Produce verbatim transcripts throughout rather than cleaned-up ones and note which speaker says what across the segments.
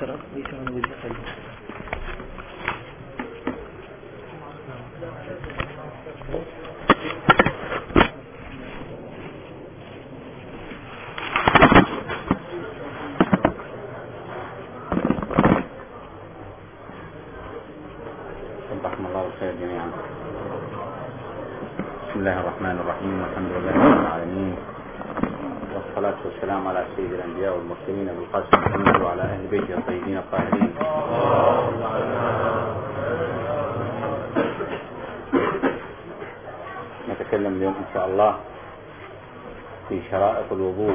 Speaker 1: صبحكم الله بالخير جميعا. بسم الله الرحمن الرحيم، والحمد لله رب العالمين، والصلاة والسلام على سيد الأنبياء والمرسلين أبي القاسم محمد وعلى أهل بيته الطيبين الطاهرين. نتكلم اليوم إن شاء الله في شرائط الوضوء.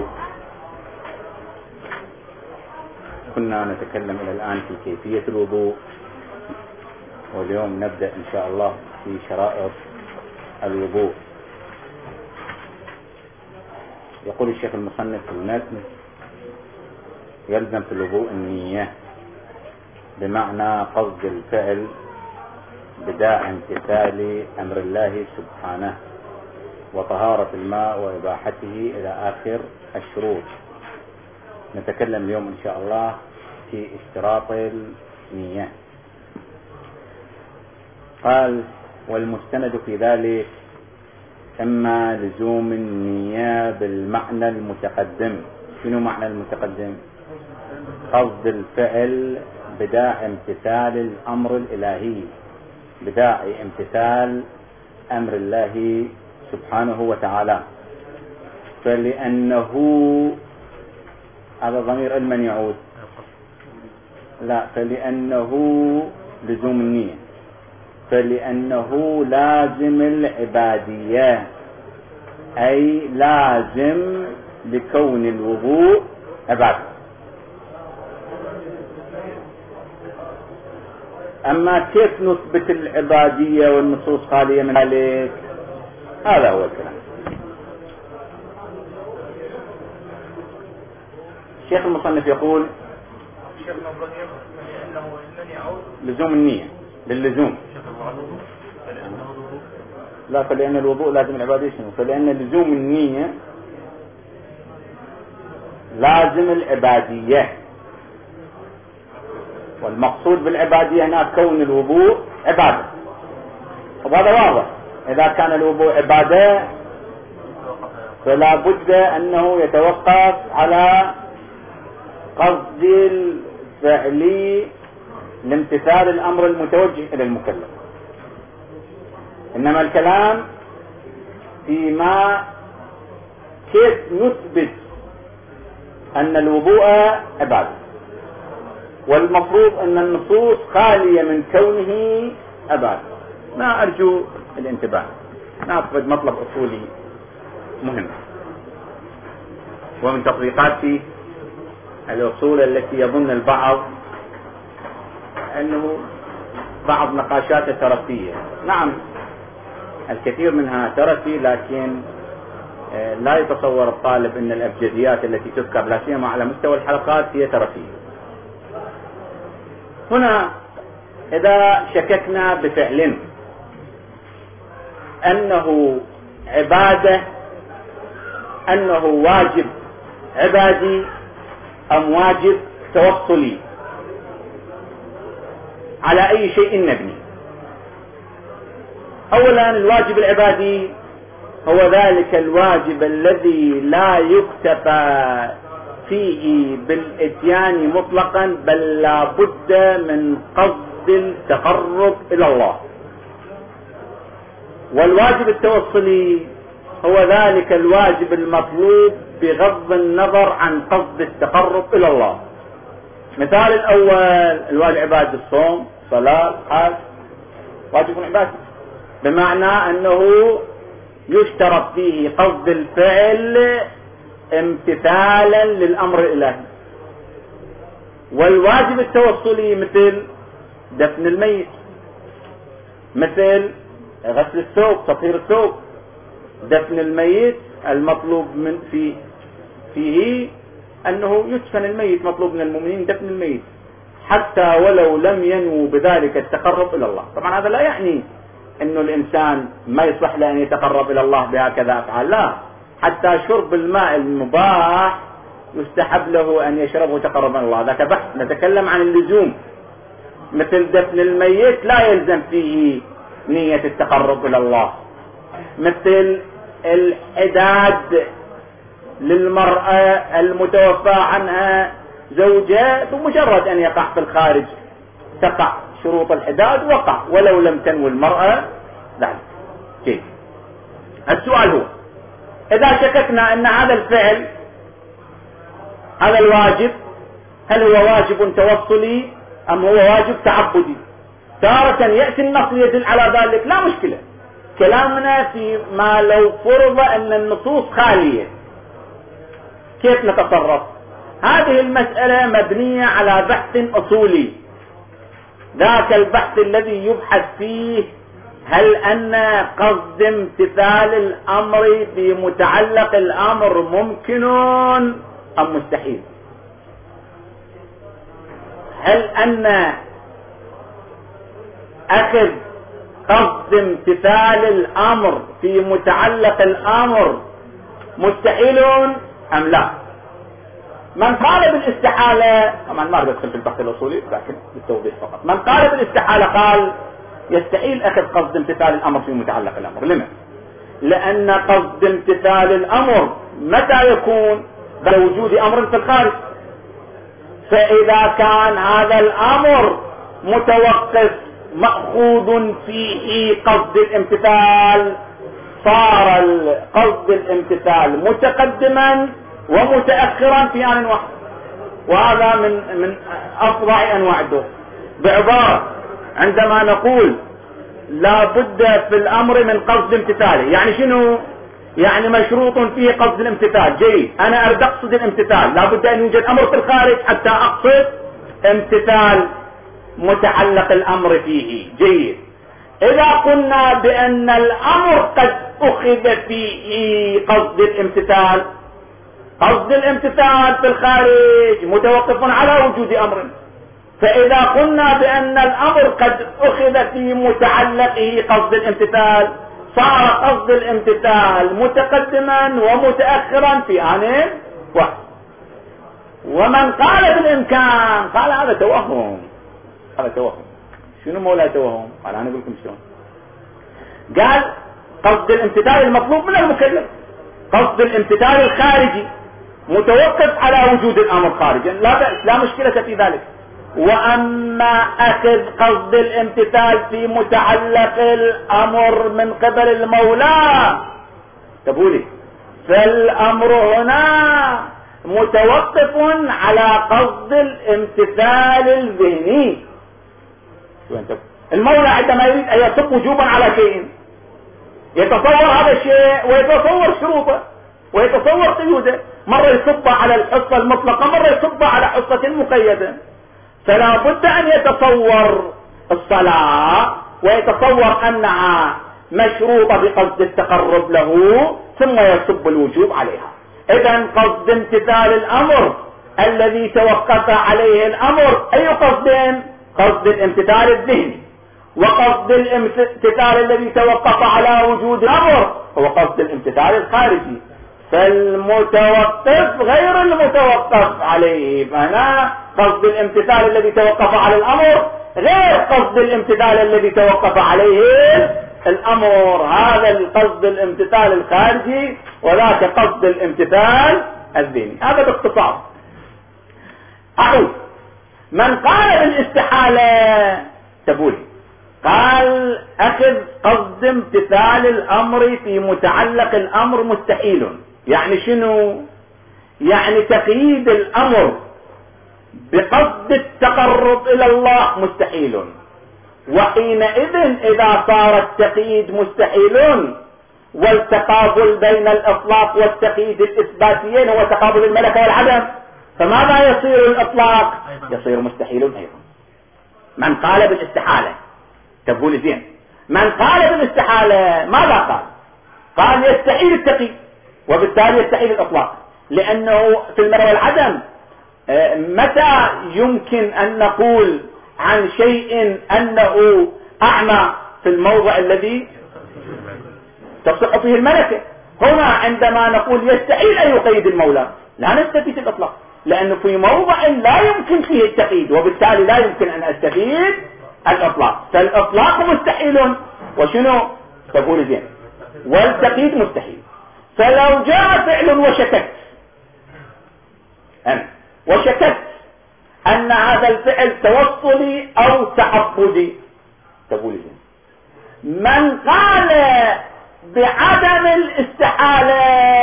Speaker 1: كنا نتكلم إلى الآن في كيفية الوضوء، واليوم نبدأ إن شاء الله في شرائط الوضوء. يقول الشيخ المصنف في المتن: يلزم في الوضوء النية، بمعنى قصد الفعل بداعي امتثال أمر الله سبحانه، وطهارة الماء وإباحته إلى آخر الشروط. نتكلم اليوم إن شاء الله في اشتراط النية. قال: والمستند في ذلك إما لزوم النية بالمعنى المتقدم. شنو معنى المتقدم؟ قصد الفعل بداعي امتثال الأمر الإلهي، بداعي امتثال أمر الله سبحانه وتعالى. فلأنه هذا ضمير المن يعود؟ لا، فلأنه لزوم النية، فلأنه لازم العبادية، أي لازم لكون الوضوء عبادة. أما كيف نثبت العبادية والنصوص خالية من ذلك؟ هذا هو الكلام. الشيخ المصنف يقول: لزوم النية، للزوم. لا، فلأن الوضوء لازم العبادية. شنو؟ فلأن لزوم النية لازم العبادية، والمقصود بالعبادية هنا كون الوضوء عبادة. وهذا واضح، إذا كان الوضوء عبادة فلا بد أنه يتوقف على قصد الفعل لامتثال الأمر المتوجه إلى المكلف. إنما الكلام فيما كيف نثبت أن الوضوء عبادة، والمفروض أن النصوص خالية من كونه عبادة. ما أرجو الانتباه، نأخذ مطلب أصولي مهم، ومن تطبيقات الأصول التي يظن البعض أنه بعض نقاشات ترفيهية. نعم، الكثير منها ترفي، لكن لا يتصور الطالب أن الأبجديات التي تذكر لا سيما على مستوى الحلقات هي ترفيهية. هنا إذا شككنا بفعل أنه عبادة، أنه واجب عبادي أم واجب توصلي، على أي شيء نبني؟ أولا، الواجب العبادي هو ذلك الواجب الذي لا يكتفى فيه بالإتيان مطلقا، بل لا بد من قصد التقرب إلى الله. والواجب التوصلي هو ذلك الواجب المطلوب بغض النظر عن قصد التقرب إلى الله. مثال الأول الواجب عبادة الصوم، صلاة، حج، واجب عبادي، بمعنى أنه يشترط فيه قصد الفعل امتثالا للأمر الإلهي. والواجب التوصلي مثل دفن الميت، مثل غسل الثوب، تطهير الثوب. دفن الميت المطلوب من فيه فيه أنه يدفن الميت، مطلوب من المؤمنين دفن الميت، حتى ولو لم ينووا بذلك التقرب إلى الله. طبعا هذا لا يعني أنه الإنسان ما يصلح له أن يتقرب إلى الله بهكذا أفعال، لا، حتى شرب الماء المباح يستحب له أن يشربه تقربا الله، ذاك بحث. نتكلم عن اللزوم، مثل دفن الميت لا يلزم فيه نية التقرب إلى الله، مثل الحداد للمرأة المتوفى عنها زوجها بمجرد أن يقع في الخارج تقع شروط الحداد، وقع ولو لم تنوي المرأة ذلك. جيد. السؤال هو إذا شككنا أن هذا الفعل هذا الواجب هل هو واجب توصلي أم هو واجب تعبدي؟ تارة يأتي النص يدل على ذلك، لا مشكلة. كلامنا في ما لو فرض أن النصوص خالية كيف نتصرف؟ هذه المسألة مبنية على بحث أصولي، ذاك البحث الذي يبحث فيه هل أن قصد امتثال الأمر بمتعلق الأمر ممكن أم مستحيل؟ هل أن أخذ قصد امتثال الأمر في متعلق الأمر مستحيل أم لا؟ من قال بالاستحالة، طبعا ما أريد أدخل في البحث الأصولي لكن بالتوضيح فقط، من قال بالاستحالة قال يستحيل أخذ قصد امتثال الأمر في متعلق الأمر. لما؟ لأن قصد امتثال الأمر متى يكون؟ بوجود أمر في الخارج. فإذا كان هذا الأمر متوقف مأخوذ فيه قصد الامتثال صار قصد الامتثال متقدما ومتأخرا في آن واحد، وهذا من من أفظع أنواع الدور. بعبارة، عندما نقول لا بد في الأمر من قصد امتثاله، يعني شنو؟ يعني مشروط فيه قصد الامتثال. جيد، أنا أريد أقصد الامتثال، لا بد أن يوجد أمر في الخارج حتى أقصد امتثال متعلق الأمر فيه. جيد. إذا قلنا بأن الأمر قد أخذ فيه قصد الامتثال، قصد الامتثال في الخارج متوقف على وجود أمر، فإذا قلنا بأن الأمر قد أخذ في متعلقه قصد الامتثال صار قصد الامتثال متقدما ومتأخرا في آن واحد. ومن قال بالإمكان قال هذا توهم، هذا توهم. شنو مولا توهم؟ قال أنا أقول لكم شلون. قال قصد الامتثال المطلوب من المكلف، قصد الامتثال الخارجي متوقف على وجود الأمر خارجا، لا بأس، لا مشكلة في ذلك. وأما أخذ قصد الامتثال في متعلق الأمر من قبل المولى، تقولي فالأمر هنا متوقف على قصد الامتثال الذهني. المولى عندما يريد أن يصب وجوبا على شيء يتصور هذا الشيء ويتصور شروطه ويتصور قيوده، مرة يصب على الحصة المطلقة، مرة يصب على حصة مقيدة. فلا بد أن يتصور الصلاة ويتصور أنها مشروطة بقصد التقرب له ثم يصب الوجوب عليها. إذن قصد امتثال الأمر الذي توقف عليه الأمر أي قصد؟ قصد الامتثال الذهني. وقصد الامتثال الذي توقف على وجود الأمر هو قصد الامتثال الخارجي. فالمتوقف غير المتوقف عليه، فهنا قصد الامتثال الذي توقف على الأمر غير قصد الامتثال الذي توقف عليه الأمر. هذا القصد الامتثال الخارجي وذاك قصد الامتثال الذهني. هذا باختصار. أعود. من قال بالاستحالة تقول قال أخذ قصد امتثال الأمر في متعلق الأمر مستحيل. يعني شنو؟ يعني تقييد الأمر بقصد التقرب إلى الله مستحيل. وحينئذ إذا صار التقييد مستحيل والتقابل بين الإطلاق والتقييد الإثباتيين هو تقابل الملكة والعدم، فماذا يصير الإطلاق؟ يصير مستحيل أيضا. من قال بالاستحالة تقول زين، من قال بالاستحالة ماذا قال؟ قال يستحيل التقييد وبالتالي يستحيل الإطلاق، لأنه في الملكة والعدم متى يمكن أن نقول عن شيء أنه أعمى؟ في الموضع الذي تصح فيه الملكة. هنا عندما نقول يستحيل أن يقيد المولى لا نستفيد الإطلاق، لأنه في موضع لا يمكن فيه التقييد، وبالتالي لا يمكن أن أستفيد الإطلاق. فالإطلاق مستحيل، وشنو تقول زين، والتقييد مستحيل. فلو جاء فعل وشككت أنا وشككت أن هذا الفعل توصلي أو تعبدي، تقول زين، من قال بعدم الاستحالة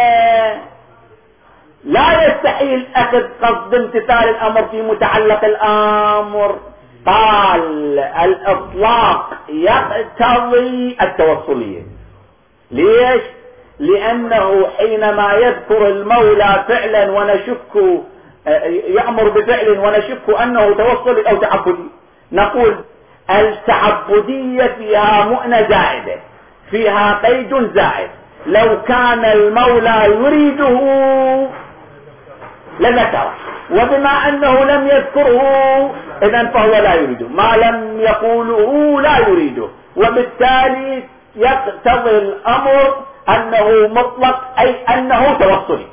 Speaker 1: لا يستحيل أخذ قصد امتثال الأمر في متعلق الأمر، قال الإطلاق يقتضي التوصلية. ليش؟ لأنه حينما يذكر المولى فعلا ونشك، يأمر بفعل ونشك أنه توصلي أو تعبدي، نقول التعبدية فيها مؤنة زائدة، فيها قيد زائد، لو كان المولى يريده لذكره، وبما أنه لم يذكره إذن فهو لا يريده، ما لم يقوله لا يريده، وبالتالي يقتضي الأمر أنه مطلق، أي أنه توصلي.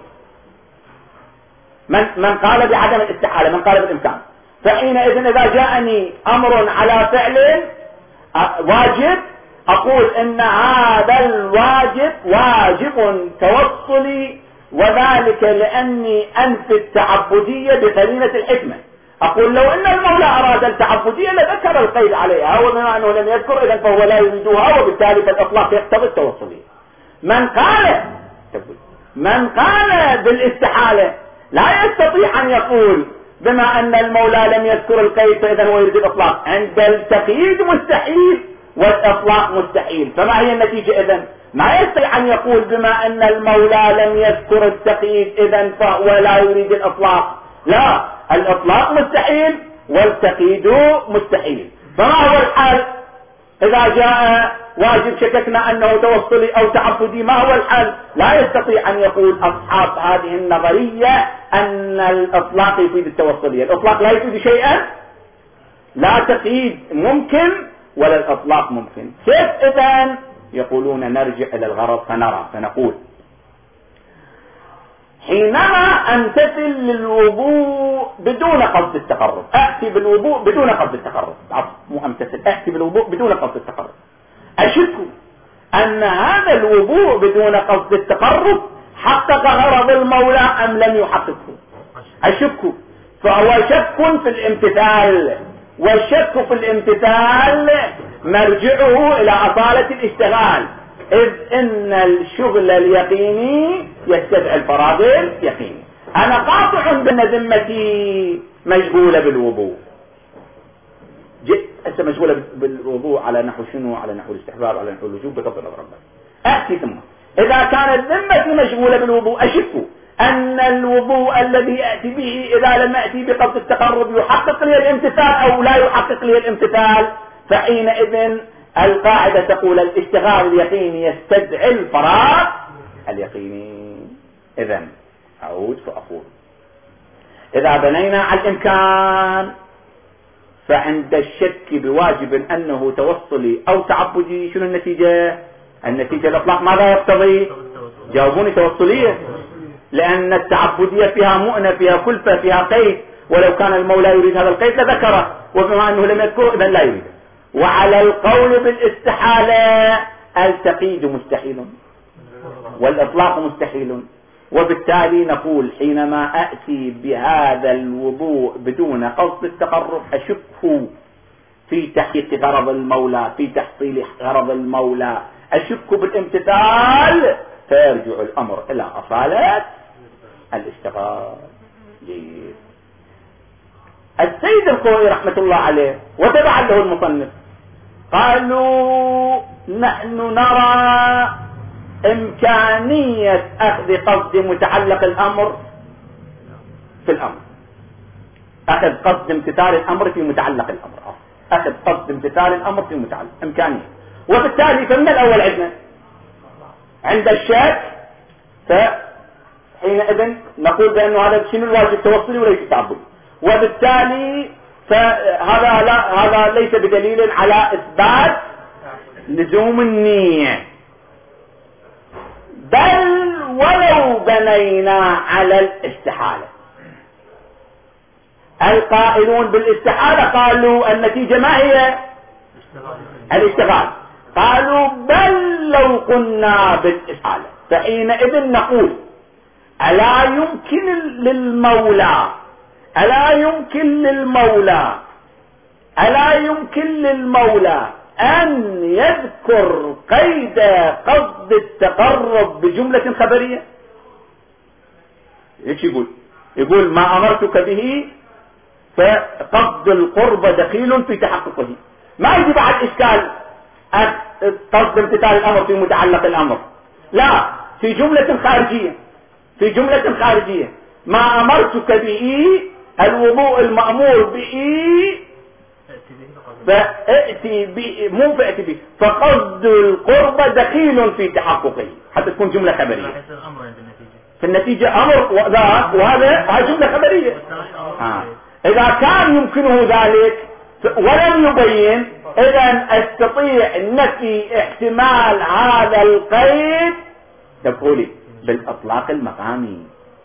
Speaker 1: من, من قال بعدم الاستحالة، من قال بالإمكان، فحينئذ إذا جاءني أمر على فعل واجب أقول إن هذا الواجب واجب توصلي، وذلك لأني أنفي التعبدية بقرينة الحكمة. أقول لو أن المولى أراد التعبدية لذكر القيد عليها، وبما أنه لم يذكر إذن فهو لا يريدها، وبالتالي فالإطلاق يقتضي التوصلية. من قال من قال بالاستحالة لا يستطيع أن يقول بما أن المولى لم يذكر القيد فإذن هو يريد الإطلاق. عند التقييد مستحيل والإطلاق مستحيل، فما هي النتيجة إذن؟ ما يستطيع أن يقول بما أن المولى لم يذكر التقييد إذن فهو لا يريد الإطلاق، لا، الإطلاق مستحيل والتقييد مستحيل. فما هو الحل إذا جاء واجب شككنا أنه توصلي أو تعبدي؟ ما هو الحل؟ لا يستطيع أن يقول أصحاب هذه النظرية أن الإطلاق يفيد التوصلية. الإطلاق لا يفيد شيئا، لا تقييد ممكن ولا الإطلاق ممكن. كيف إذن؟ يقولون نرجع إلى الغرض فنرى، فنقول حينما أمتثل للوضوء بدون قصد التقرب، أأتي بالوضوء بدون قصد التقرب، مو أمتثل، أأتي بالوضوء بدون قصد التقرب، أشك أن هذا الوضوء بدون قصد التقرب حقق غرض المولى أم لم يحققه، أشك. فهو شك في الامتثال، والشك في الامتثال مرجعه إلى أصالة الاشتغال، إذ إن الشغل اليقيني يستدعي الفراغ اليقيني. أنا قاطع بأن ذمتي مشغولة بالوضوء، جئت أنت مشغولة بالوضوء على نحو شنو؟ على نحو الاستحباب، على نحو الوجوب، بغض النظر عنه. أأتي ثم إذا كانت ذمتي مشغولة بالوضوء أشك أن الوضوء الذي أأتي به إذا لم أأتي بقصد التقرب يحقق لي الامتثال أو لا يحقق لي الامتثال، فحينئذ القاعدة تقول الاشتغال اليقيني يستدعي الفراغ اليقيني. إذن أعود فأقول إذا بنينا على الإمكان فعند الشك بواجب أنه توصلي أو تعبدي شنو النتيجة؟ النتيجة الإطلاق ماذا يقتضي؟ جاوبوني توصلية، لأن التعبدية فيها مؤنة، فيها كلفة، فيها قيد، ولو كان المولى يريد هذا القيد لذكره، وبما أنه لم يذكره إذن لا يريد. وعلى القول بالاستحالة التقييد مستحيل والإطلاق مستحيل، وبالتالي نقول حينما أأتي بهذا الوضوء بدون قصد التقرب أشك في تحقيق غرض المولى، في تحصيل غرض المولى، أشك بالامتثال، فيرجع الأمر إلى أصالة الاشتغال. جيد. السيد الخوئي رحمة الله عليه وتبع له المصنف قالوا نحن نرى إمكانية أخذ قصد متعلق الأمر في الأمر، أخذ قصد امتثال الأمر في متعلق الأمر، أخذ قصد امتثال الأمر في متعلق إمكانية. وبالتالي فمن الأول عندنا عند الشك، فحينئذ نقول بأنه هذا شنو الواجب توصلي وليس تعبدي، وبالتالي فهذا لا هذا ليس بدليل على إثبات لزوم النية، بل ولو بنى بنينا على الاستحالة. القائلون بالاستحالة قالوا النتيجة ما هي؟ الاشتغال. قالوا بل لو قلنا بالاستحالة فحينئذ نقول ألا يمكن للمولى ألا يمكن للمولى ألا يمكن للمولى أن يذكر قيد قصد التقرب بجملة خبرية؟ ايش يقول؟ يقول ما أمرتك به فقصد القرب دخيل في تحققه. ما يجي بعد إشكال قصد امتثال الأمر في متعلق الأمر، لا، في جملة خارجية في جملة خارجية ما أمرتك به الوضوء المأمور به فأتي به مو فأتي به فقصد القرب دخيل في تحققه حتى تكون جملة خبرية. في النتيجة أمر وهذا جملة خبرية. آه. إذا كان يمكنه ذلك ولم يبين إذا أستطيع نفي احتمال هذا القيد تقولي بالإطلاق المقامي.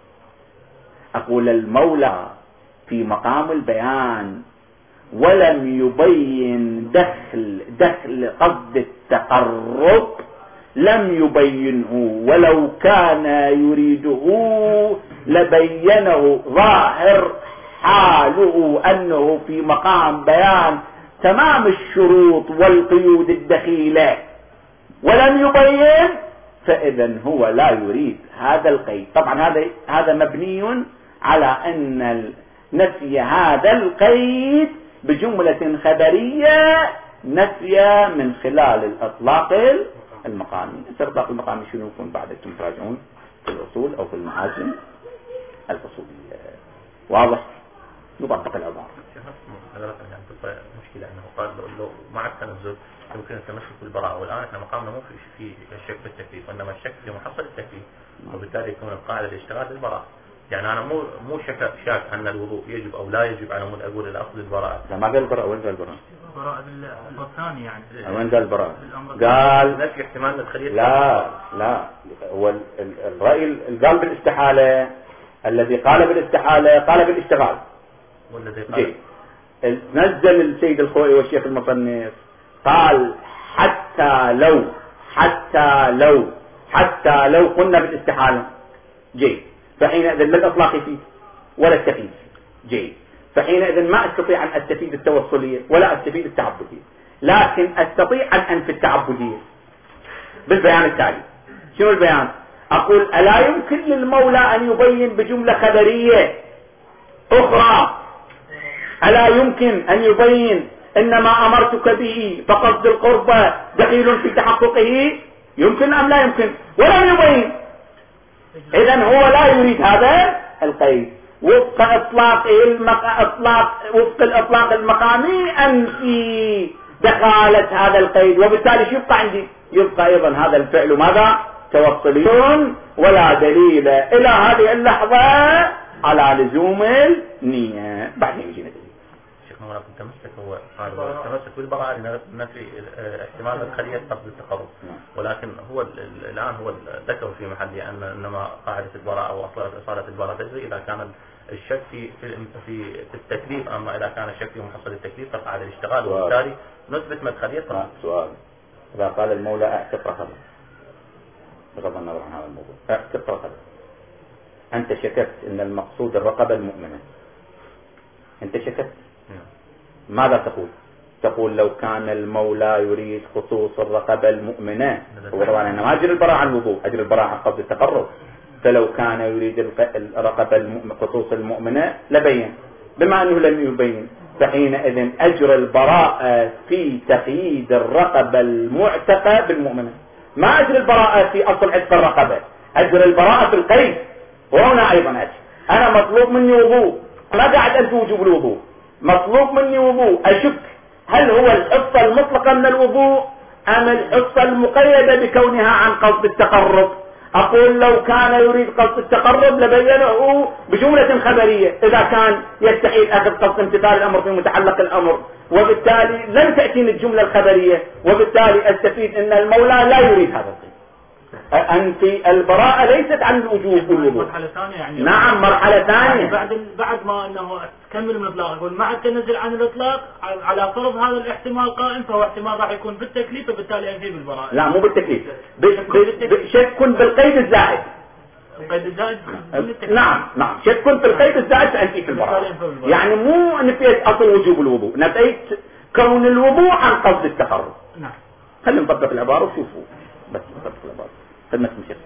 Speaker 1: أقول المولى في مقام البيان ولم يبين دخل دخل قصد التقرب لم يبينه، ولو كان يريده لبينه. ظاهر حاله أنه في مقام بيان تمام الشروط والقيود الدخيلة ولم يبين، فإذا هو لا يريد هذا القيد. طبعا هذا هذا مبني على أن نفي هذا القيد بجملة خبرية نفي من خلال الإطلاق المقامي. الإطلاق المقامي شنو يكون بعد أنتم تراجعون في الأصول أو في المعاجم الأصولية. واضح؟ نطبق العبارة.
Speaker 2: مشكلة أنه قال لو مع التنزل يمكن التمسك بالبراءة، والآن احنا مقامنا مو في الشك في التكليف وإنما الشك في محصل التكليف، وبالتالي يكون القاعدة الاشتغال بالبراءة. يعني أنا مو مو شك شاك أن الوضوء يجب أو لا يجب، أنا مو أقول الأصل البراءة.
Speaker 1: لا ما قال البراءة. وين قال البراءة؟
Speaker 3: البراءة بالثاني يعني.
Speaker 1: وين قال البراءة؟ قال
Speaker 2: نفي احتمال الخلية.
Speaker 1: لا لا هو الرأي اللي قال بالاستحالة، الذي قال بالاستحالة قال بالاشتغال.
Speaker 2: والذي قال
Speaker 1: نزل السيد الخوئي والشيخ المصنف قال حتى لو حتى لو حتى لو قلنا بالاستحالة جيد، فحينئذ لا الإطلاق فيه ولا التقييد جيد، فحينئذ ما استطيع أن أستفيد التوصلية ولا أستفيد التعبدية، لكن أستطيع أن أنفي التعبدية بالبيان التالي. شنو البيان؟ أقول ألا يمكن للمولى أن يبين بجملة خبرية أخرى، ألا يمكن أن يبين إنما أمرتك به فقصد القربة دخيل في تحققه؟ يمكن أم لا يمكن؟ ولم يبين. إذن هو لا يريد هذا القيد وفق إطلاقه المق... إطلاق وفق الإطلاق المقامي أنفي دخالة هذا القيد، وبالتالي شو يبقى عندي؟ يبقى أيضا هذا الفعل ماذا؟ توصلي ولا دليل إلى هذه اللحظة على لزوم النية. بعدين يجينا دليل.
Speaker 2: شيخنا ولكن تمسك هو قال تمسك بالبراءة نفي احتمال الخلية قبل التقرب، ولكن هو الآن هو ذكر في محله أن إنما قاعدة البراءة وأصالة البراءة تجري إذا كان الشك في في في التكليف، أما إذا كان الشك في محصل التكليف فقاعدة الاشتغال، وبالتالي نثبت مدخلية.
Speaker 1: سؤال: إذا قال المولى اعتق رقبة، بغض النظر عن هذا الموضوع، اعتق رقبة، أنت شككت أن المقصود الرقبة المؤمنة، أنت شككت، ماذا تقول؟ تقول لو كان المولى يريد خصوص الرقبة المؤمنة، هو طبعا أنا ما أجري البراءة عن الوضوء، أجري البراءة عن قصد التقرب، فلو كان يريد الرقبة المؤمنة خصوص المؤمنة لبين، بما أنه لم يبين فحينئذ أجري البراءة في تقييد الرقبة المعتقة بالمؤمنة، ما أجري البراءة في أصل عتق الرقبة، أجري البراءة في القيد. وهنا أيضا أجري أنا مطلوب مني وضوء، ما قاعد أنت وجوب الوضوء، مطلوب مني وضوء، أشك هل هو الحصة المطلقة من الوضوء أم الحصة المقيدة بكونها عن قصد التقرب. أقول لو كان يريد قصد التقرب لبينه بجملة خبرية إذا كان يستحيل أخذ قصد امتثال الأمر في متعلق الأمر، وبالتالي لم تأتيني الجملة الخبرية، وبالتالي أستفيد أن المولى لا يريد هذا الشيء. أنت البراءة ليست عن الوجوب والوضوء.
Speaker 3: مرحلة ثانية يعني.
Speaker 1: نعم مرحلة ثانية.
Speaker 3: يعني بعد بعد ما أنه تكمل من الإطلاق يقول مع التنزل عن الإطلاق على فرض هذا الاحتمال قائم، فهو احتمال راح يكون بالتكليف فبالتالي ينفي بالبراءة.
Speaker 1: لا مو بالتكليف، شك بالقيد الزائد.
Speaker 3: القيد الزائد.
Speaker 1: نعم نعم شك بالقيد الزائد فأنفي في البراءة. يعني مو نفيت أصل وجوب الوضوء، نفيت كون الوضوء عن قصد التقرب.
Speaker 3: نعم.
Speaker 1: خلينا نطبق العبارة وشوفوا بس نطبق العبارة. خدمة مشيخ.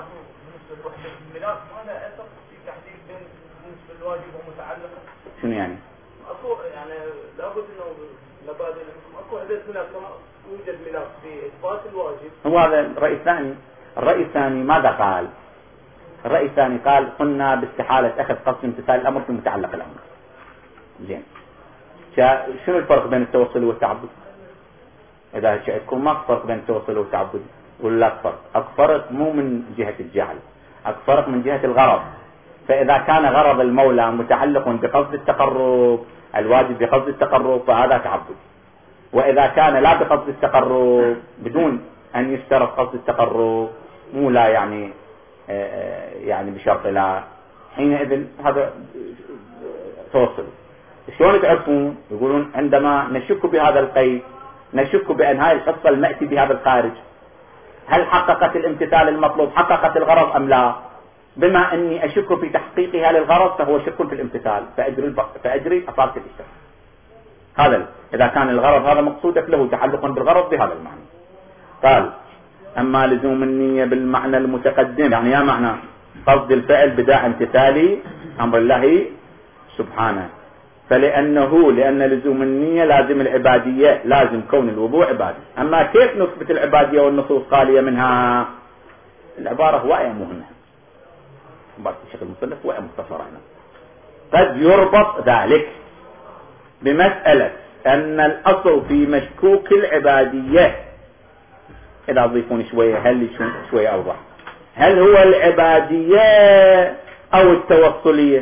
Speaker 1: شنو يعني؟
Speaker 4: اكو يعني لابد انه لابد اكو عدة ملاك كما يوجد ملاك في اثبات الواجب.
Speaker 1: هو هذا الرأي الثاني. الرأي الثاني ماذا قال؟ الرأي الثاني قال قلنا باستحالة أخذ قصد امتثال الأمر في متعلق الأمر. زين. شنو الفرق بين التوصل والتعبد؟ إذا شئتكم ما فرق بين التوصل والتعبد؟ ولا لا فرق؟ الفرق مو من جهة الجعل، الفرق من جهة الغرض. فإذا كان غرض المولى متعلق بقصد التقرب، الواجب بقصد التقرب، فهذا تعبد. وإذا كان لا بقصد التقرب بدون أن يشترط قصد التقرب، مو لا يعني يعني بشرط لا، حينئذ هذا توصل. شلون تعرفون؟ يقولون عندما نشك بهذا القيد نشك بأن هاي الحصة المأتي بهذا الخارج هل حققت الامتثال المطلوب، حققت الغرض أم لا؟ بما أني أشك في تحقيقها للغرض فهو شك في الامتثال، فأجري فأجري أصالة الاشتراك. هذا إذا كان الغرض هذا مقصودك له تعلق بالغرض بهذا المعنى. قال أما لزوم النية بالمعنى المتقدم، يعني يا معنى قصد الفعل بداع امتثالي أمر الله سبحانه، فلأنه لأن لزوم النية لازم العبادية، لازم كون الوضوء عبادي. أما كيف نثبت العبادية والنصوص خالية منها؟ العبارة هواية مهمة، بشكل مصنف هواية مختصرة هنا. قد يربط ذلك بمسألة أن الأصل في مشكوك العبادية، إذا أضيفون شوية هل شوية أوضح، هل هو العبادية أو التوصلية؟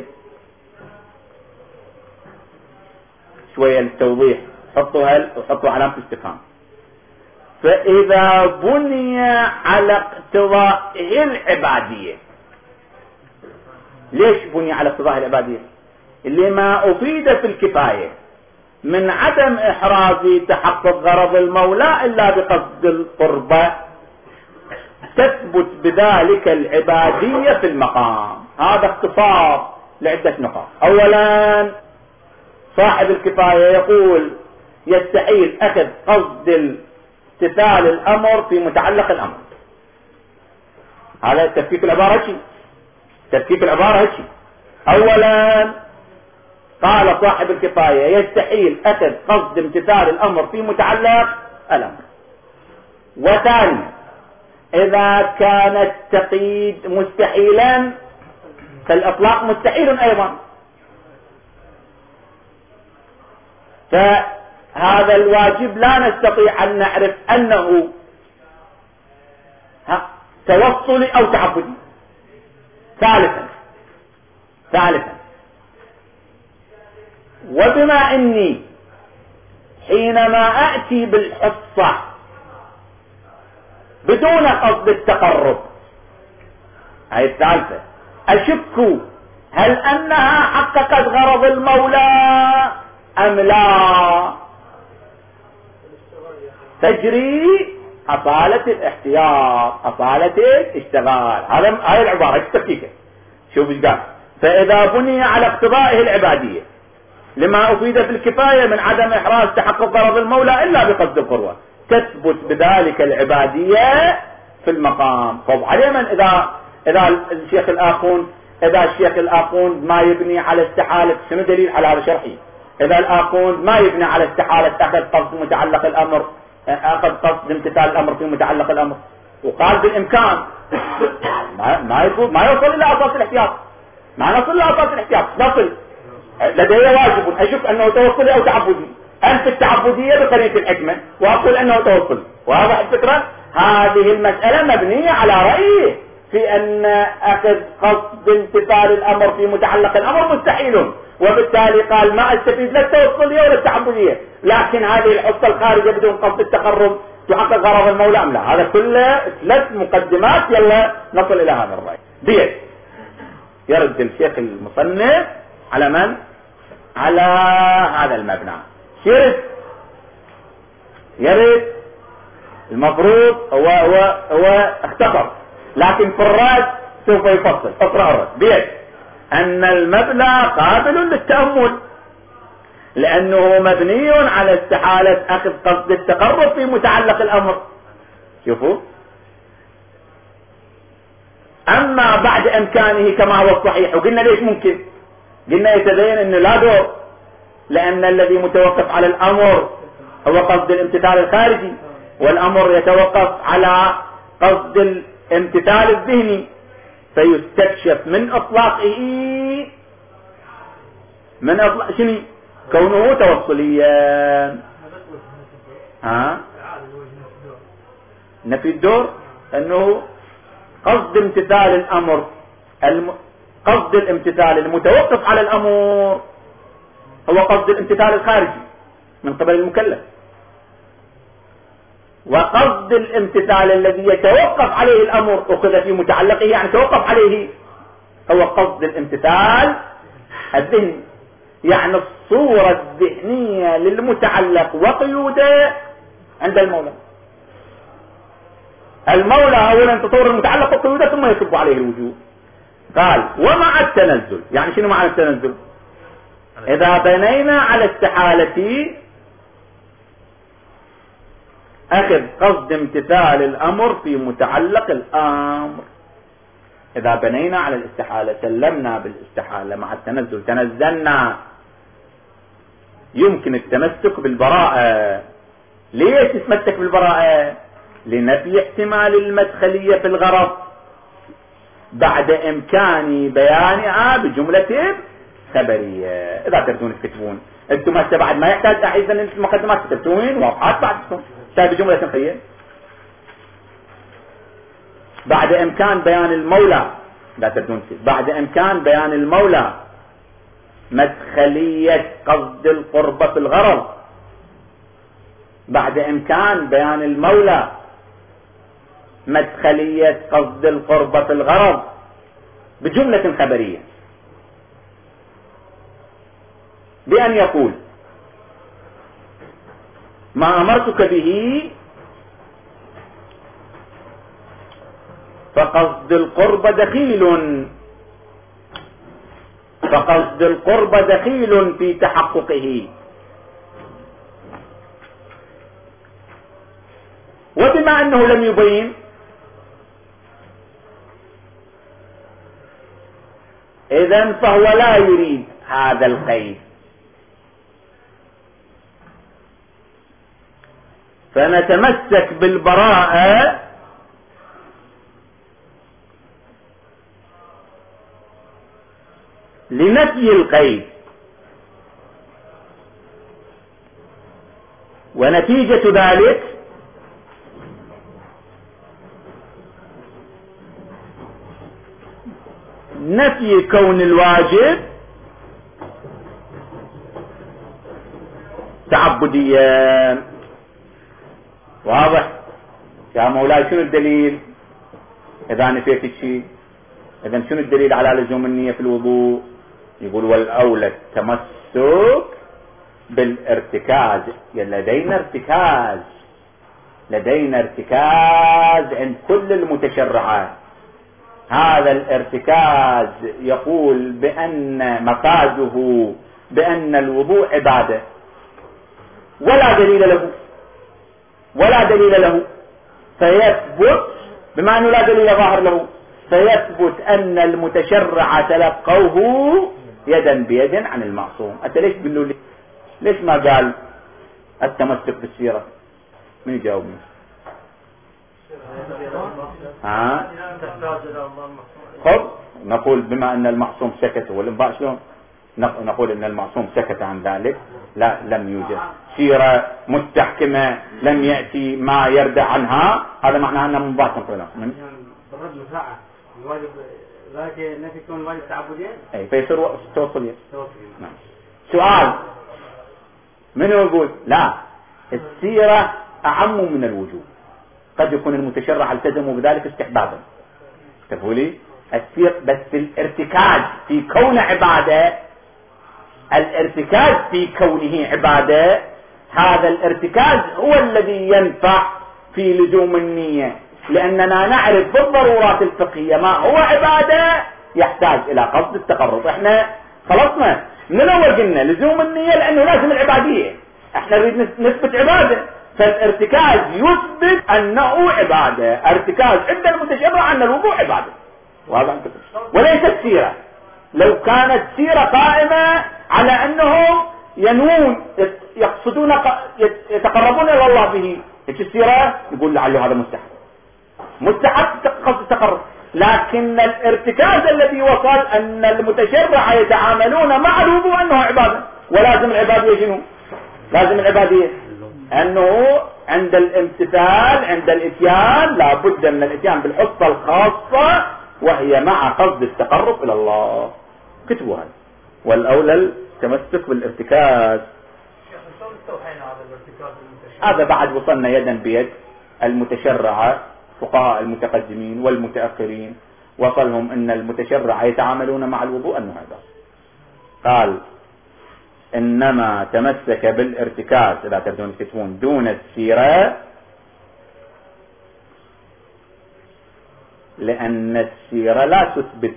Speaker 1: شوية للتوضيح حطوا هل وحطوا علامة استفهام. فإذا بني على اقتضاء العبادية، ليش بني على اقتضاء العبادية؟ لما أفيد في الكفاية من عدم إحراز تحقق غرض المولى إلا بقصد القربة، تثبت بذلك العبادية في المقام. هذا اختصار لعدة نقاط. أولا صاحب الكفاية يقول يستحيل أخذ قصد امتثال الأمر في متعلق الأمر. هذا تفكيك العبارة هيك، تفكيك العبارة هيك. أولا قال صاحب الكفاية يستحيل أخذ قصد امتثال الأمر في متعلق الأمر. وثانيا إذا كان التقييد مستحيلا فالإطلاق مستحيل أيضا. فهذا الواجب لا نستطيع أن نعرف أنه توصلي أو تعبدي. ثالثا ثالثا وبما أني حينما أأتي بالحصة بدون قصد التقرب، هاي الثالثة، أشك هل أنها حققت غرض المولى أم لا، تجري أصالة الاحتياط، أصالة الاشتغال. هذا هاي العبارة التفكيكة. شوف ايش قال: فإذا بني على اقتضائه العبادية لما أفيد في الكفاية من عدم إحراز تحقق غرض المولى إلا بقصد القربة، تثبت بذلك العبادية في المقام. طب على من إذا إذا الشيخ الآخون إذا الشيخ الآخون ما يبني على استحالة، شنو دليل على هذا شرحي؟ إذا الآخون ما يبني على استحالة أخذ قصد متعلق الأمر، أخذ قصد امتثال الأمر في متعلق الأمر، وقال بالإمكان، ما ما يقول ما يوصل إلى أساس الاحتياط، ما نصل إلى أساس الاحتياط، نصل لدي واجب أشوف أنه توصلي أو تعبدي. أنت التعبدية بقرية الحكمة وأقول أنه توصل، واضح الفكرة؟ هذه المسألة مبنية على رأيه في أن أخذ قصد امتثال الأمر في متعلق الأمر مستحيل، وبالتالي قال ما أستفيد لا التوصلية ولا التعبدية، لكن هذه الحصة الخارجة بدون قصد التقرب تحقق غرض المولى أم لا. هذا كله ثلاث مقدمات، يلا نصل إلى هذا الرأي. بيت يرد الشيخ المصنف على من؟ على هذا المبنى. شرط يرد المفروض هو هو هو اختصر، لكن في الرد سوف يفصل. اقرأ الرد. بيت أن المبنى قابل للتأمل لأنه مبني على استحالة أخذ قصد التقرب في متعلق الأمر. شوفوا، أما بعد إمكانه كما هو الصحيح، وقلنا ليش ممكن؟ قلنا يتبين أنه لا دور، لأن الذي متوقف على الأمر هو قصد الامتثال الخارجي، والأمر يتوقف على قصد الامتثال الذهني، فيستكشف من إطلاقه من إطلاق شنو؟ كونه توصليا. ها؟ نفي الدور أنه قصد امتثال الأمر الم... قصد الامتثال المتوقف على الأمر هو قصد الامتثال الخارجي من قبل المكلف، وقصد الامتثال الذي يتوقف عليه الأمر أخذ في متعلقه، يعني توقف عليه، هو قصد الامتثال الذهني، يعني الصورة الذهنية للمتعلق وقيوده عند المولى. المولى أولا تطور المتعلق وقيوده ثم يصب عليه الوجوب. قال ومع التنزل، يعني شنو معنى التنزل؟ إذا بنينا على استحالة أخذ قصد امتثال الأمر في متعلق الأمر، إذا بنينا على الاستحالة سلمنا بالاستحالة مع التنزل تنزلنا، يمكن التمسك بالبراءة. ليش تتمسك بالبراءة؟ لنفي احتمال المدخلية في الغرض بعد إمكان بيانها بجملة خبرية. إذا تردون تكتبون أنتم هسه بعد ما يحتاج أحيث أن المقدمات تكتبون واضحات بعدكم شايف بجملة خبرية بعد إمكان بيان المولى. لا تردون بعد إمكان بيان المولى مدخلية قصد القرب في الغرض، بعد إمكان بيان المولى مدخلية قصد القرب في الغرض بجملة خبرية، بأن يقول ما أمرتك به فقصد القرب دخيل فقصد القرب دخيل في تحققه، وبما أنه لم يبين إذن فهو لا يريد هذا القيد، فنتمسك بالبراءة لنفي القيد، ونتيجة ذلك نفي كون الواجب تعبديا. واضح يا مولاي؟ شنو الدليل إذا نفيت الشيء؟ إذا شنو الدليل على لزوم النية في الوضوء؟ يقول والأولى التمسك بالارتكاز. لدينا ارتكاز لدينا ارتكاز عند كل المتشرعات. هذا الارتكاز يقول بأن مفاده بأن الوضوء عبادة، ولا دليل له ولا دليل له فيثبت، بما أنه لا دليل ظاهر له، فيثبت أن المتشرع تلقوه يدا بيد عن المعصوم. أنت ليش تقول لي ليش ما قال التمسك بالسيرة؟ من يجاوبني؟ ها؟ خب نقول بما أن المعصوم سكت، والإنباء شلون؟ نقول أن المعصوم سكت عن ذلك، لا لم يوجد سيرة مستحكمة، لم يأتي ما يردع عنها، هذا معناه أنه مباشر قلنا
Speaker 5: بالرد مساعة الواجب ذاك نفي كون الواجب تعبدين
Speaker 1: أي فيصير توصلية. نعم. سؤال، من يقول لا السيرة أعم من الوجوب. قد يكون المتشرع التزموا بذلك استحبابا، انتبهوا لي، بس الارتكاز في كون عبادة، الارتكاز في كونه عبادة، هذا الارتكاز هو الذي ينفع في لزوم النية، لأننا نعرف بالضرورات الفقهية ما هو عبادة يحتاج إلى قصد التقرب. احنا خلصنا من الأول قلنا لزوم النية لأنه لازم العبادية، احنا نريد نثبت عبادة، فالارتكاز يثبت أنه عبادة، ارتكاز عند المتشرع أن الوضوء عبادة، وهذا وليس السيرة. لو كانت سيرة قائمة على أنهم ينوون يقصدون يتقربون إلى الله به، ايش السيرة؟ يقول لعله هذا مستحب، مستحب قصد التقرب. لكن الارتكاز الذي وصل أن المتشرع يتعاملون مع الوضوء أنه عبادة، ولازم العبادية شنو؟ لازم العبادية أنه عند الامتثال عند الاتيان لابد من الاتيان بالحصة الخاصة وهي مع قصد التقرب إلى الله. كتبوا هذا، والأولى التمسك بالارتكاز. هذا بعد وصلنا يدا بيد المتشرعة، فقهاء المتقدمين والمتأخرين وصلهم أن المتشرع يتعاملون مع الوضوء أنه هذا. قال إنما تمسك بالارتكاز إذا تردون تكتبون دون السيرة، لأن السيرة لا تثبت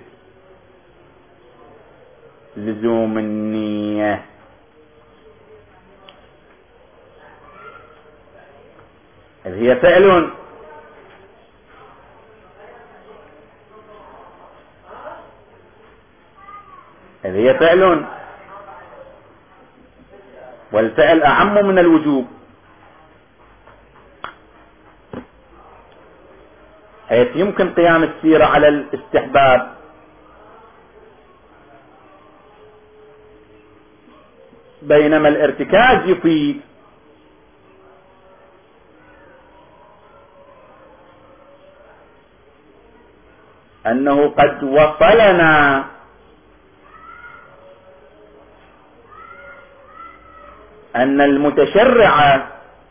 Speaker 1: لزوم النية، هي فعل هي فعل والفعل أعم من الوجوب، حيث يمكن قيام السيرة على الاستحباب، بينما الارتكاز يفيد أنه قد وصلنا أن المتشرع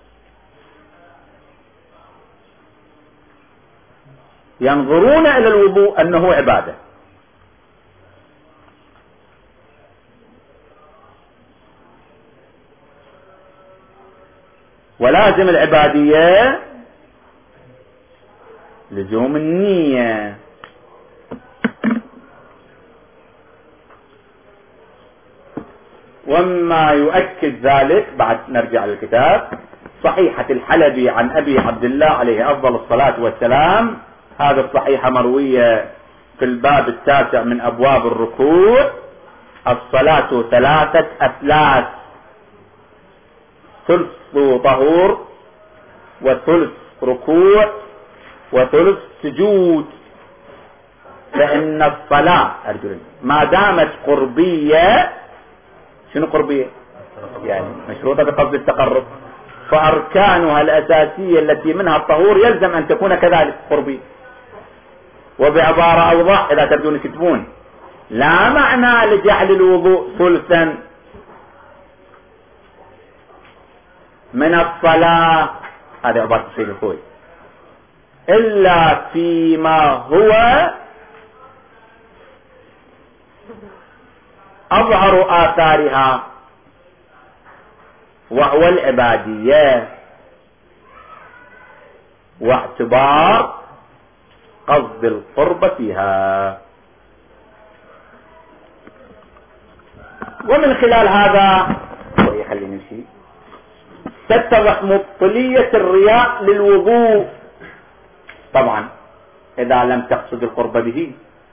Speaker 1: ينظرون إلى الوضوء أنه عبادة، ولازم العبادية لزوم النية. وما يؤكد ذلك بعد نرجع للكتاب صحيحة الحلبي عن أبي عبد الله عليه أفضل الصلاة والسلام. هذا الصحيحة مروية في الباب التاسع من أبواب الركوع. الصلاة ثلاثة أثلاث، ثلث طهور وثلث ركوع وثلث سجود. فإن الصلاة أرجل ما دامت قربية، شنو قربية؟ يعني مشروطة بقصد التقرب، فأركانها الأساسية التي منها الطهور يلزم أن تكون كذلك قربية. وبعبارة أوضح إذا تبدون كتبون لا معنى لجعل الوضوء ثلثا من الصلاة، هذه عبارة الشيخ الخوي، إلا فيما هو أظهر آثارها وهو العبادية واعتبار قصد القرب فيها. ومن خلال هذا ويخلي نمشي تتضح مبطلية الرياء للوضوء. طبعا إذا لم تقصد القرب به،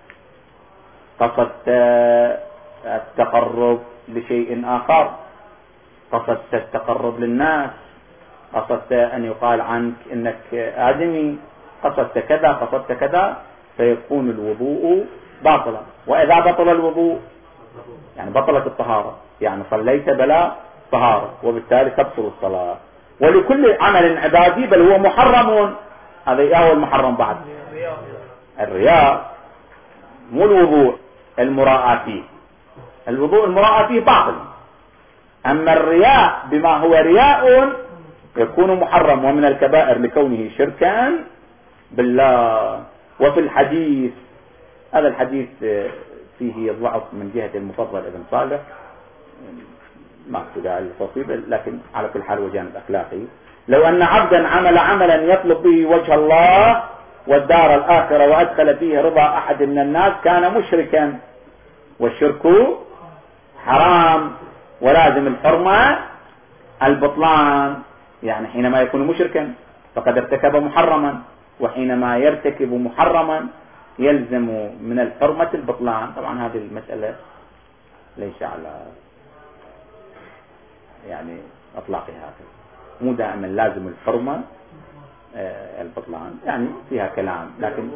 Speaker 1: قصدت التقرب لشيء آخر، قصدت التقرب للناس، قصدت أن يقال عنك إنك آدمي، قصدت كذا قصدت كذا، فيكون الوضوء باطلا. وإذا بطل الوضوء يعني بطلت الطهارة، يعني صليت بلا طهارة، وبالتالي تبطل الصلاة. ولكل عمل عبادي بل هو محرم. هذا هو المحرم بعد الرياء، مو الوضوء المراءة فيه. الوضوء المراءة فيه باطل، أما الرياء بما هو رياء يكون محرم ومن الكبائر لكونه شركا بالله. وفي الحديث، هذا الحديث فيه ضعف من جهة المفضل ابن صالح، ما داعي للتفصيل، لكن على كل حال وجانب أخلاقي. لو أن عبدا عمل عملا يطلب به وجه الله والدار الآخرة وأدخل فيه رضا أحد من الناس كان مشركا، والشرك حرام ولازم الحرمة البطلان. يعني حينما يكون مشركا فقد ارتكب محرما، وحينما يرتكب محرما يلزم من الحرمة البطلان. طبعا هذه المسألة ليس على يعني اطلاقها هكذا، مو دائما لازم الحرمة آه البطلان، يعني فيها كلام. لكن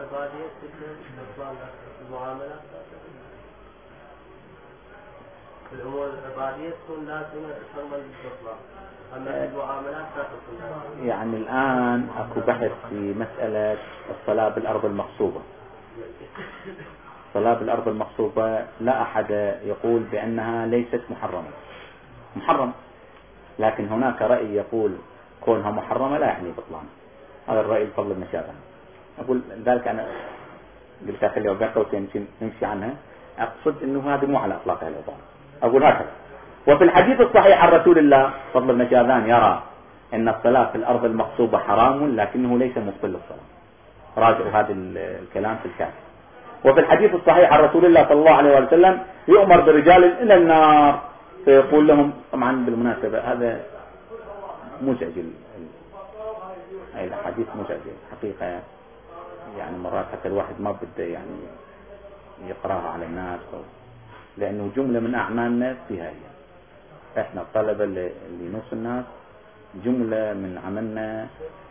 Speaker 6: في الأمور العبادية تكون لازمة الحرمة البطلان، أما المعاملات لا تكون.
Speaker 1: يعني الآن أكو بحث في مسألة الصلاة بالأرض المغصوبة. الصلاة بالأرض المغصوبة لا أحد يقول بأنها ليست محرمة، محرم، لكن هناك رأي يقول كونها محرمة لا يعني بطلان. هذا الرأي الفضل المشابه. أقول ذلك أنا قلت أخليه بين قوسين نمشي عنها، أقصد أنه هذه مو على أطلاقها العبارة. أقول هكذا. وفي الحديث الصحيح عن رسول الله فضل المجاذان يرى أن الصلاة في الأرض المغصوبة حرام لكنه ليس مبطل للصلاة. راجعوا هذا الكلام في الكافي. وفي الحديث الصحيح عن رسول الله صلى الله عليه وسلم يؤمر برجال إلى النار فيقول لهم، طبعا بالمناسبة هذا مزعج، هاي الحديث مزعج حقيقة، يعني مرات حتى الواحد ما بده يعني يقراها على الناس، لأنه جملة من أعمالنا فيها هي. إحنا الطلبة اللي نوصل الناس جملة من عملنا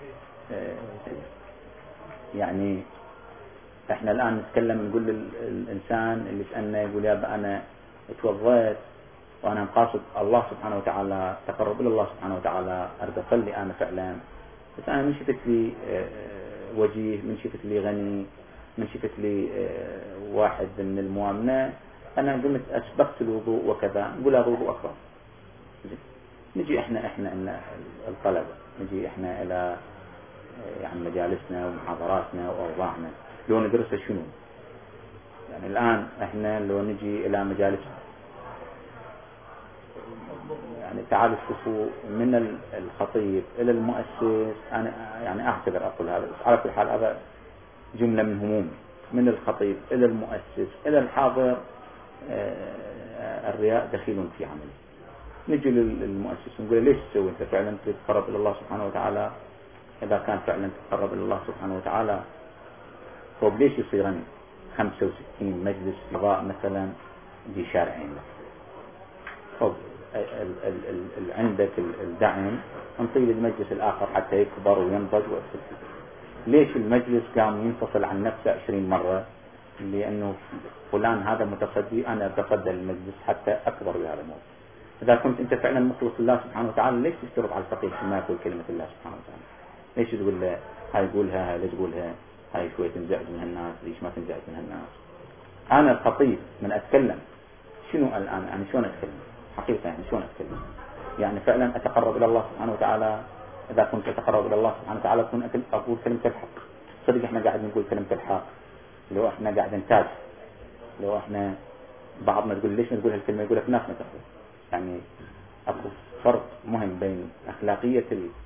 Speaker 1: يعني إحنا الآن نتكلم نقول للإنسان اللي سألنا يقول يا أنا اتوضيت وأنا مقاصد الله سبحانه وتعالى، تقرب إلى الله سبحانه وتعالى، أريد أصلي أنا فعلا، بس أنا من شفت لي وجيه، من شفت لي غني، من شفت لي واحد من المؤمنة، أنا قمت أسبقت الوضوء وكذا، نقول هذا وضوء أكبر. نجي إحنا إحنا إن الطلبة نجي إحنا إلى يعني مجالسنا ومحاضراتنا وأوضاعنا لو ندرس شنو؟ يعني الآن إحنا لو نجي إلى مجالس يعني تعالوا شوفوا من الخطيب إلى المؤسس، أنا يعني أعتذر أقول هذا، بس على كل حال هذا جملة من هموم، من الخطيب إلى المؤسس إلى الحاضر الرياء دخيل في عمله. نجي للمؤسس ونقول ليش تسوي أنت فعلا تتقرب إلى الله سبحانه وتعالى؟ إذا كان فعلا تتقرب إلى الله سبحانه وتعالى طب ليش يصيرن خمسة وستين مجلس قضاء مثلا دي شارعين لك؟ طب عندك الدعم انطي للمجلس الآخر حتى يكبر وينضج ويستفيد. ليش المجلس قام ينفصل عن نفسه عشرين مرة؟ لأنه فلان هذا متصدي، أنا أتصدى للمجلس حتى أكبر بهذا الموضوع. إذا كنت أنت فعلا مخلص لله سبحانه وتعالى ليش تشترط على الفقيه ما يقول كلمة الله سبحانه وتعالى؟ ليش تقول له هاي يقولها هاي لا تقولها، هاي شوية تنزعج من هالناس، ليش ما تنزعج من هالناس؟ أنا الخطيب من أتكلم شنو الآن أنا شلون أتكلم حقيقة، يعني شلون أتكلم يعني فعلا أتقرب إلى الله سبحانه وتعالى. إذا كنت أتقرب إلى الله سبحانه وتعالى أكون أقول كلمة الحق. صدق إحنا قاعد نقول كلمة الحق، لو إحنا قاعد نتاج، لو إحنا بعضنا تقول ليش نقول هالكلمة، يقول لك الناس ما تقول. يعني أكو فرق مهم بين أخلاقية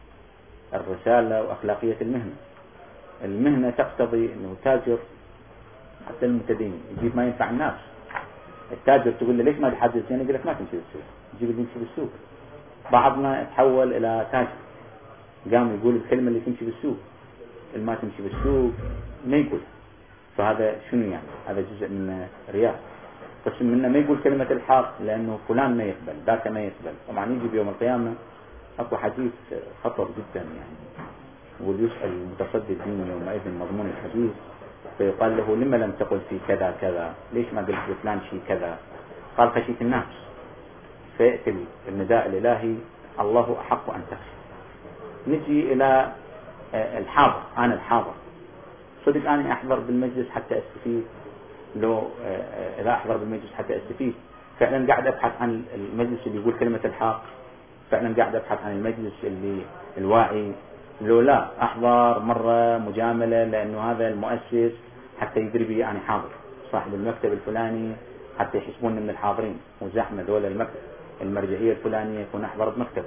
Speaker 1: الرسالة وأخلاقية المهنة. المهنة تقتضي إنه تاجر حتى المتدين يجيب ما ينفع الناس. التاجر تقول له ليش ما تحدث زين، يقول لك ما تمشي بالسوق، تجيب اللي يمشي بالسوق. بعضنا تحول إلى تاجر قام يقول الكلمة اللي تمشي بالسوق، اللي ما تمشي بالسوق ما يقول. فهذا شنو يعني؟ هذا جزء من رياء. قسم منا ما يقول كلمة الحق لأنه فلان ما يقبل، ذاك ما يقبل. طبعا يجي بيوم القيامة أكو حديث خطر جدا يعني، ويسأل المتصدي الدين يومئذ مضمون الحديث فيقال له لما لم تقل في كذا كذا، ليش ما قلت فلان شيء كذا؟ قال خشيت الناس. فيأتي النداء الإلهي الله أحق أن تخشى. نجي إلى الحاضر، أنا الحاضر صدق أنا أحضر بالمجلس حتى أستفيد، لو إذا أحضر بالمجلس حتى أستفيد فعلا قاعد أبحث عن المجلس اللي يقول كلمة الحق، فعلا قاعد ابحث عن المجلس اللي الواعي، لو لا احضر مرة مجاملة لانه هذا المؤسس حتى يدري بي يعني حاضر، صاحب المكتب الفلاني حتى يحسبون من الحاضرين وزحمة دول المكتب المرجعية الفلانية يكون احضر بمكتبه.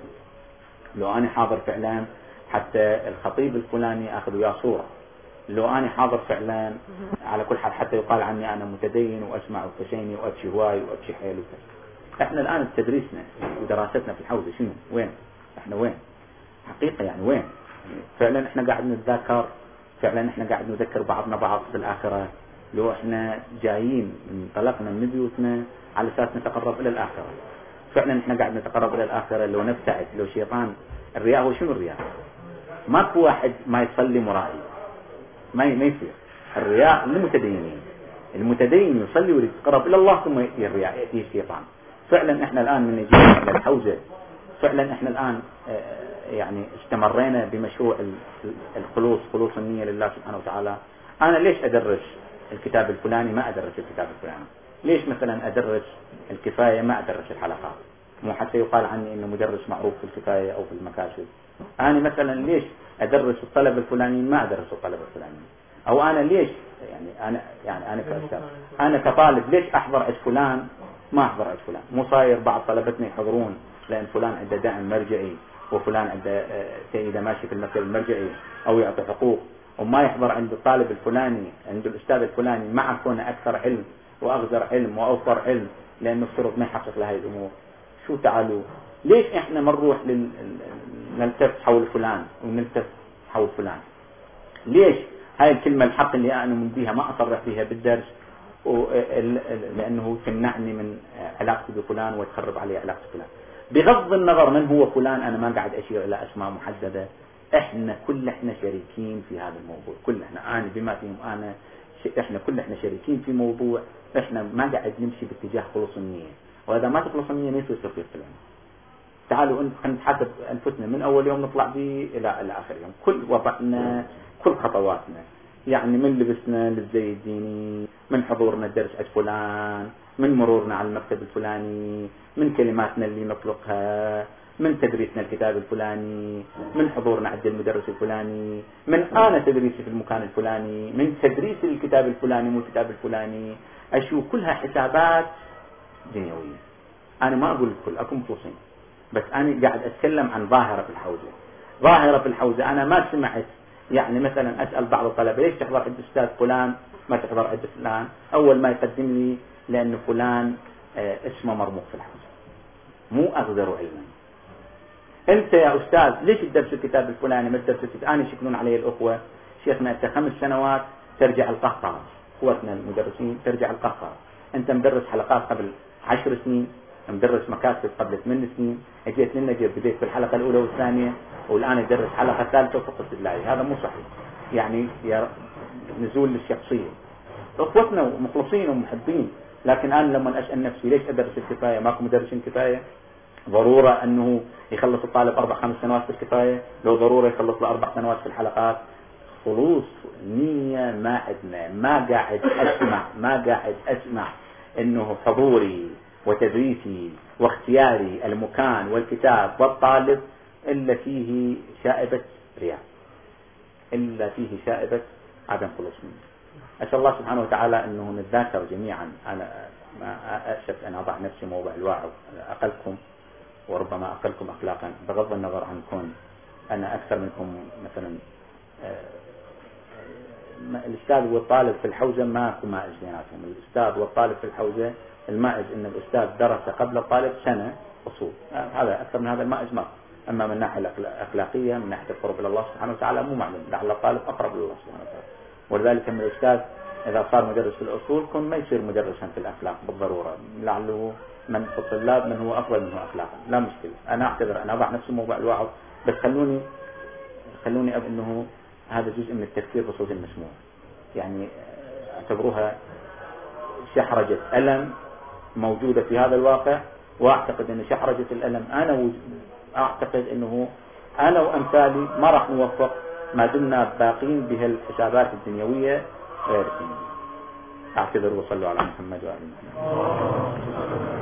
Speaker 1: لو انا حاضر فعلا حتى الخطيب الفلاني اخذ وياه صورة. لو انا حاضر فعلا على كل حال حتى يقال عني انا متدين واسمع التشيني وابكي هواي وابكي حيل وكذا. احنا الان تدريسنا ودراستنا في الحوزة شنو؟ وين؟ احنا وين؟ حقيقة يعني وين؟ فعلا احنا قاعد نتذكر، فعلا احنا قاعد نذكر بعضنا بعض في الآخرة. لو احنا جايين انطلقنا من بيوتنا على اساس نتقرب الى الآخرة، فعلا احنا قاعد نتقرب الى الآخرة. لو نبتعد، لو شيطان الرياء هو شنو الرياء؟ ماكو واحد ما يصلي مرائي، ما ما يصير. الرياء للمتدينين، المتدين يصلي ويريد يتقرب الى الله ثم الرياء يأتيه الشيطان. فعلا احنا الان من نجي على الحوزة، فعلا احنا الان يعني استمرينا بمشروع الخلوص، خلوص النية لله سبحانه وتعالى. انا ليش ادرس الكتاب الفلاني ما ادرس الكتاب الفلاني؟ ليش مثلا ادرس الكفاية ما ادرس الحلقات؟ مو حتى يقال عني انه مدرس معروف في الكفاية او في المكاسب. انا مثلا ليش ادرس الطلبة الفلانيين ما ادرس الطلبة الفلانيين؟ او انا ليش يعني انا يعني انا كأستاذ انا كطالب ليش احضر عند فلان ما احضر عند فلان؟ مو صاير بعض طلبتنا يحضرون لان فلان عنده دعم مرجعي وفلان عنده سيدة ماشي في المكتب المرجعي او يعطي حقوق، وما يحضر عند الطالب الفلاني عند الاستاذ الفلاني مع كونه اكثر علم واغزر علم واوفر علم، لانه الشروط ما يحقق لهذه الامور. شو تعالوا ليش احنا ما نروح لل... نلتف حول فلان ونلتف حول فلان؟ ليش هاي الكلمة الحق اللي انا من بيها ما اصرح فيها بالدرس و... لانه تمنعني من علاقتي بفلان وتخرب علي علاقتي بفلان. بغض النظر من هو فلان، انا ما قاعد اشير الى اسماء محددة. احنا كل احنا شريكين في هذا الموضوع، كل احنا انا بما فيهم انا ش... احنا كل احنا شريكين في موضوع. احنا ما قاعد نمشي باتجاه خلص النية، وإذا ما تخلص النية ما يصير توفيق في العلم. تعالوا نحاسب أنفسنا من أول يوم نطلع به إلى إلى آخر يوم، كل وضعنا كل خطواتنا، يعني من لبسنا للزي الديني، من حضورنا الدرس عند فلان، من مرورنا على المكتب الفلاني، من كلماتنا اللي نطلقها، من تدريسنا الكتاب الفلاني، من حضورنا عند المدرس الفلاني، من أنا تدريسي في المكان الفلاني، من تدريس الكتاب الفلاني مو الكتاب الفلاني. أشو كلها حسابات دنيوية. أنا ما أقول الكل، أكون مخلصين، بس أنا قاعد أتكلم عن ظاهرة في الحوزة. ظاهرة في الحوزة أنا ما سمعت يعني مثلا أسأل بعض الطلبة ليش تحضر عند أستاذ فلان ما تحضر عند فلان؟ أول ما يقدم لي لأن فلان آه اسمه مرموق في الحوزة، مو أقدر علما. أنت يا أستاذ ليش تدرس الكتاب الفلاني ما تدرس الكتاب؟ أنا يشكلون علي الأخوة شيخنا أنت خمس سنوات ترجع القهقرة، أخوتنا المدرسين ترجع القهقرة. أنت مدرس حلقات قبل عشر سنين، مدرس مكاتب قبل ثمان سنين، اجيت لنا بديت في الحلقة الأولى والثانية والآن يدرس حلقة ثالثة وفقط الله. هذا مو صحيح، يعني يا نزول للشخصية. أخوتنا مخلصين ومحبين، لكن أنا لما أسأل نفسي ليش أدرس الكفاية؟ ماكو مدرسين كفاية؟ ضرورة أنه يخلص الطالب أربع خمس سنوات في الكفاية؟ لو ضرورة يخلص له أربع سنوات في الحلقات؟ خلوص نية ما عندنا. ما قاعد أسمع ما قاعد أسمع إنه حضوري وتدريسي واختياري المكان والكتاب والطالب إلا فيه شائبة رياء، إلا فيه شائبة عدم خلوص منه. أسأل الله سبحانه وتعالى أنه نتذاكر جميعا. أنا ما أشك أن أضع نفسي موضع الوعظ، أقلكم وربما أقلكم أخلاقا بغض النظر عن كون أنا أكثر منكم مثلا. الأستاذ والطالب في الحوزة ما كما أجليناتهم. الأستاذ والطالب في الحوزة المائز أن الأستاذ درس قبل الطالب سنة أصول، هذا أكثر من هذا المائز ما. أما من الناحية الأخلاقية من ناحية القرب إلى الله سبحانه وتعالى مو معلوم، لعل الطالب أقرب إلى الله سبحانه وتعالى. ولذلك من الأستاذ إذا صار مدرس في الأصول كن ما يصير مدرسا في الأخلاق بالضرورة، لعله من في الطلاب من هو أفضل منه أخلاقا، لا مشكلة. أنا أعتذر أنا أضع نفسي موضوع الوعظ، بس خلوني خلوني أب أنه هذا جزء من التفكير بصوت المسموع. يعني اعتبروها شحرجة ألم موجودة في هذا الواقع، وأعتقد أن شحرجة الألم أنا أعتقد أنه أنا وأمثالي ما راح نوفق ما دمنا باقين بهالحسابات الدنيوية غير الدنيوية. أعتذر وصلوا على محمد وآله محمد.